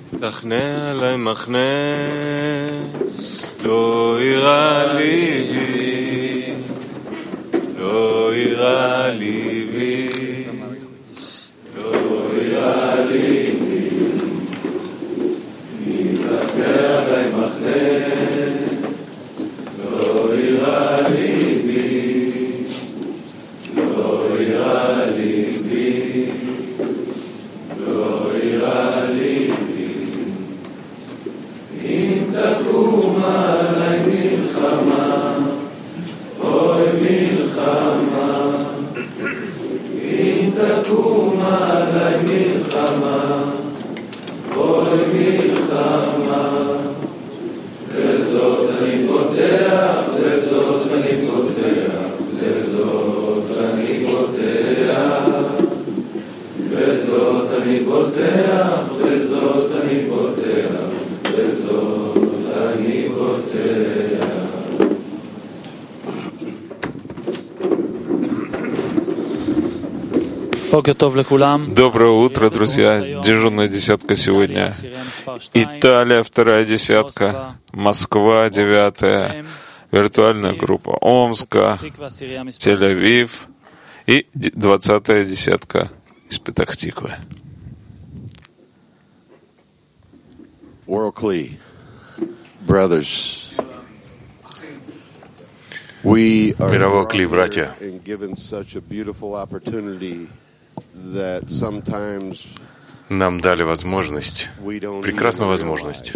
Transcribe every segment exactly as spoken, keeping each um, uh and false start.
תכנה עלי מחנה, לא יראה ליבי, לא יראה ליבי, לא יראה ליבי, תכנה עלי מחנה, לא יראה ליבי, לא יראה ליבי, לא יראה ליבי, אם תקום עלי מלחמה, אוי מלחמה, אם תקום עלי מלחמה, אוי מלחמה, לזאת אני פותח, לזאת אני פותח, לזאת אני פותח, לזאת אני פותח, לזאת אני פותח, לזאת אני פותח. Доброе утро, друзья. Дежурная десятка сегодня. Италия, вторая десятка. Москва, девятая. Виртуальная группа Омска, Тель-Авив. И двадцатая десятка из Петах-Тиквы. Мировой Кли, братья, нам дали возможность, прекрасную возможность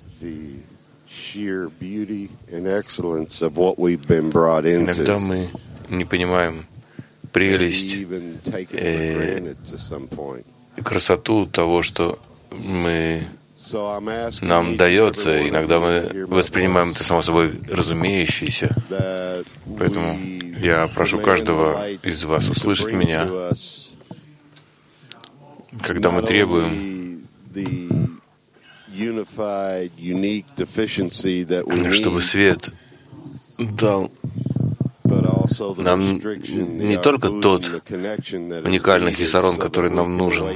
иногда мы не понимаем прелесть и красоту того, что мы, нам дается. Иногда мы воспринимаем это само собой разумеющееся. Поэтому я прошу каждого из вас услышать меня, когда мы требуем, чтобы свет дал нам не только тот уникальный хисарон, который нам нужен,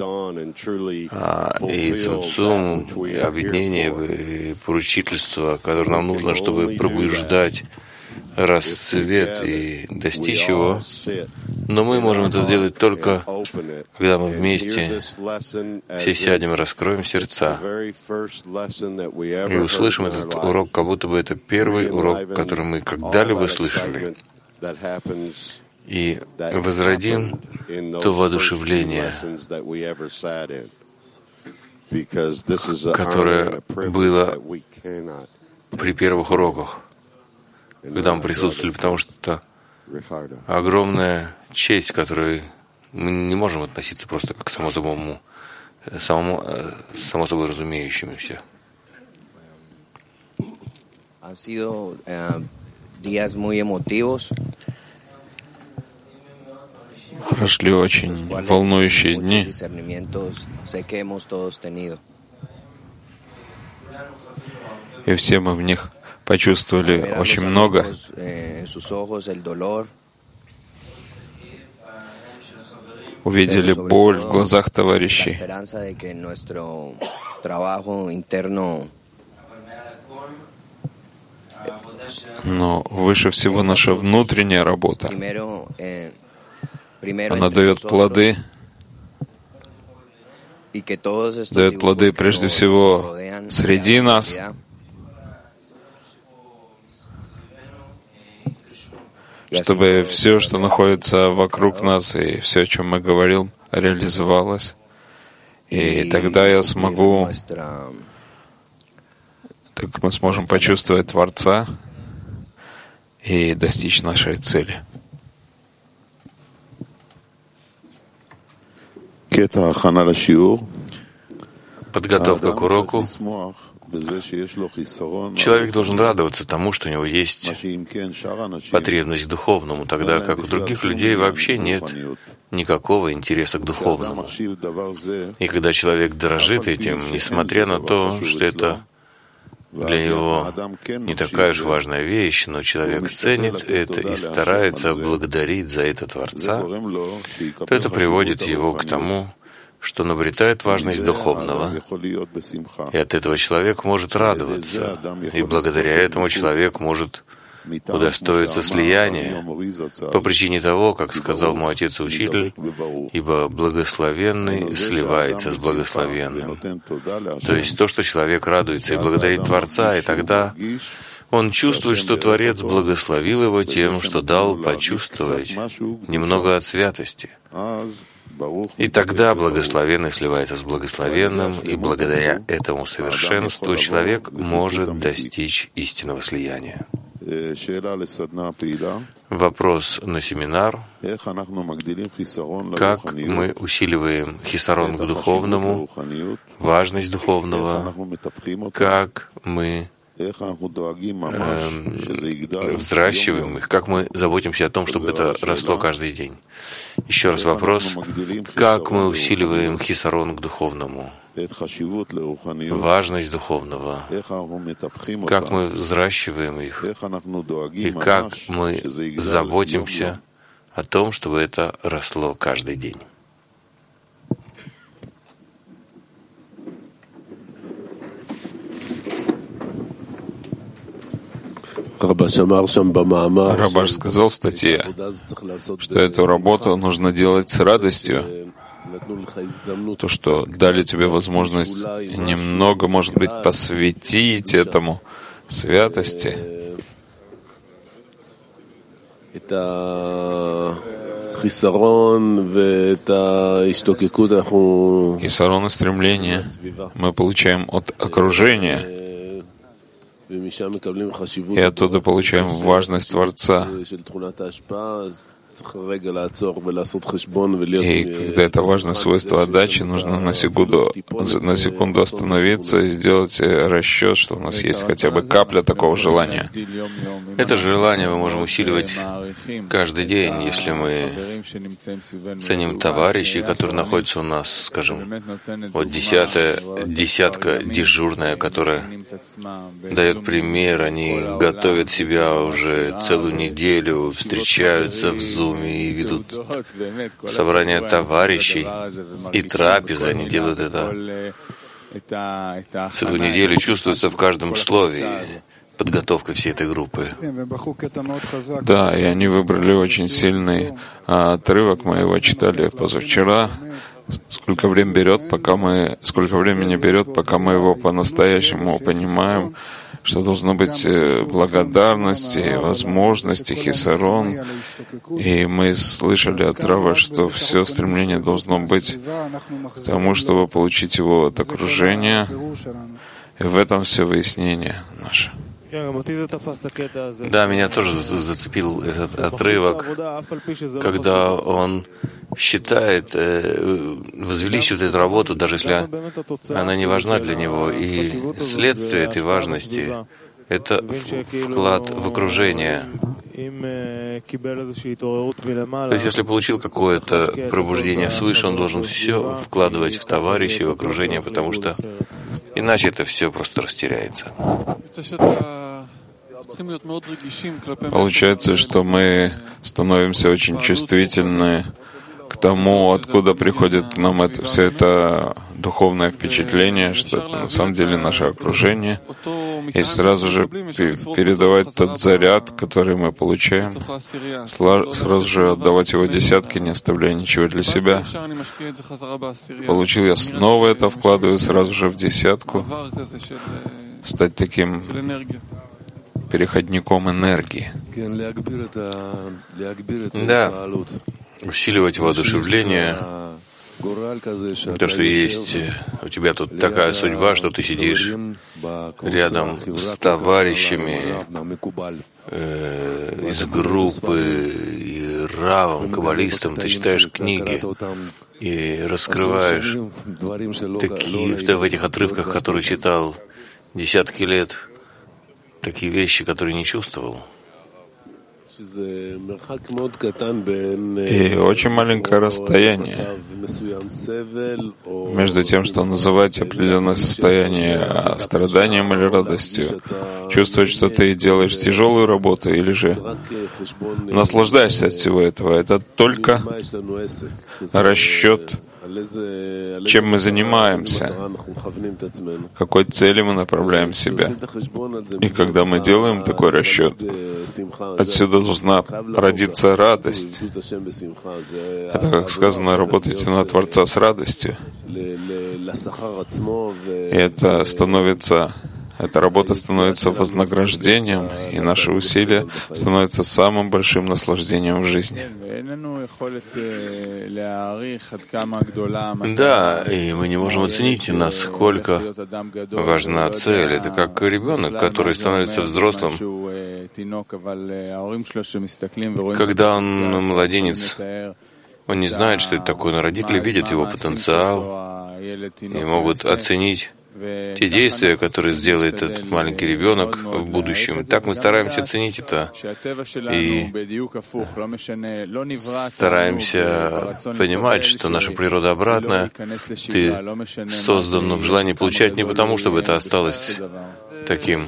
а и цимцум, и объединение, и поручительство, которое нам нужно, чтобы пробуждать рассвет и достичь его. Но мы можем это сделать только, когда мы вместе все сядем и раскроем сердца и услышим этот урок, как будто бы это первый урок, который мы когда-либо слышали, и возродим то воодушевление, которое было при первых уроках, когда мы присутствовали, потому что это огромная честь, к которой мы не можем относиться просто как к само собой, самому, само собой разумеющемуся. Прошли очень волнующие дни. И все мы в них почувствовали очень много. Увидели боль в глазах товарищей. Но выше всего наша внутренняя работа. Она дает плоды. Дает плоды прежде всего среди нас. Чтобы все, что находится вокруг нас, и все, о чем мы говорим, реализовалось. И тогда я смогу, так мы сможем почувствовать Творца и достичь нашей цели. Подготовка к уроку. Человек должен радоваться тому, что у него есть потребность к духовному, тогда как у других людей вообще нет никакого интереса к духовному. И когда человек дорожит этим, несмотря на то, что это для него не такая уж важная вещь, но человек ценит это и старается благодарить за это Творца, то это приводит его к тому, что он обретает важность духовного, и от этого человек может радоваться, и благодаря этому человек может удостоиться слияния по причине того, как сказал мой отец и учитель, ибо благословенный сливается с благословенным. То есть то, что человек радуется и благодарит Творца, и тогда он чувствует, что Творец благословил его тем, что дал почувствовать немного от святости. И тогда благословенный сливается с благословенным, и благодаря этому совершенству человек может достичь истинного слияния. Вопрос на семинар. Как мы усиливаем хисарон к духовному, важность духовного, как мы Эм, взращиваем их, как мы заботимся о том, чтобы это росло каждый день. Еще раз вопрос, как мы усиливаем хисарон к духовному, важность духовного, как мы взращиваем их, и как мы заботимся о том, чтобы это росло каждый день. Рабаш сказал в статье, что эту работу нужно делать с радостью. То, что дали тебе возможность немного, может быть, посвятить этому святости. Хисарон и стремление мы получаем от окружения, и оттуда получаем важность Творца. И когда это важное свойство отдачи, нужно на секунду, на секунду остановиться и сделать расчет, что у нас есть хотя бы капля такого желания. Это желание мы можем усиливать каждый день, если мы ценим товарищей, которые находятся у нас, скажем, вот десятая, десятка дежурная, которая дает пример, они готовят себя уже целую неделю, встречаются в Zoom и ведут собрания товарищей и трапезы, они делают это целую неделю, чувствуется в каждом слове подготовка всей этой группы. Да, и они выбрали очень сильный а, отрывок, мы его читали позавчера. Сколько времени берет, пока мы, сколько времени берет, пока мы его по-настоящему понимаем, что должно быть благодарности, возможности, хисарон. И мы слышали от Рава, что все стремление должно быть к тому, чтобы получить его от окружения. И в этом все выяснение наше. Да, меня тоже зацепил этот отрывок, когда он считает, возвеличивает эту работу, даже если она не важна для него. И следствие этой важности — это вклад в окружение. То есть, если получил какое-то пробуждение свыше, он должен все вкладывать в товарищей, в окружение, потому что иначе это все просто растеряется. Получается, что мы становимся очень чувствительны к тому, откуда приходит к нам это, все это духовное впечатление, что это на самом деле наше окружение, и сразу же передавать тот заряд, который мы получаем, сразу же отдавать его десятки, не оставляя ничего для себя. Получил я снова это, вкладываю сразу же в десятку, стать таким переходником энергии. Да, усиливать воодушевление, то, что есть у тебя тут такая судьба, что ты сидишь рядом с товарищами э, из группы, и равом, каббалистом, ты читаешь книги и раскрываешь такие, в этих отрывках, которые читал десятки лет, такие вещи, которые не чувствовал. И очень маленькое расстояние между тем, что называть определенное состояние страданием или радостью, чувствовать, что ты делаешь тяжелую работу или же наслаждаешься от всего этого. Это только расчет чем мы занимаемся, какой цели мы направляем себя. И когда мы делаем такой расчет, отсюда должна родиться радость. Это, как сказано, работайте на Творца с радостью. И это становится Эта работа становится вознаграждением, и наши усилия становятся самым большим наслаждением в жизни. Да, и мы не можем оценить, насколько важна цель. Это как ребенок, который становится взрослым. Когда он младенец, он не знает, что это такое, но родители видят его потенциал и могут оценить те действия, которые сделает этот маленький ребенок в будущем. Так мы стараемся ценить это и стараемся понимать, что наша природа обратная. Ты создан в желании получать не потому, чтобы это осталось таким.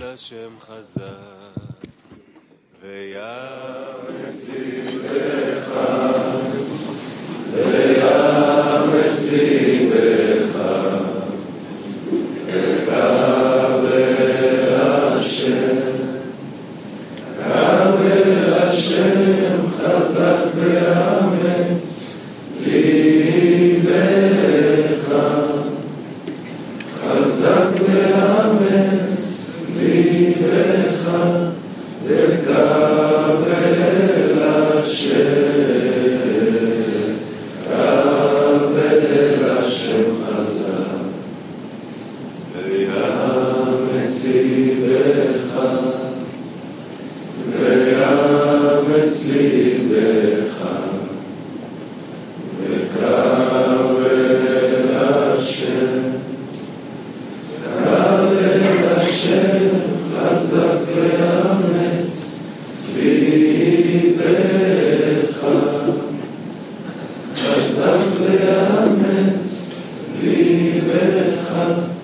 Libecha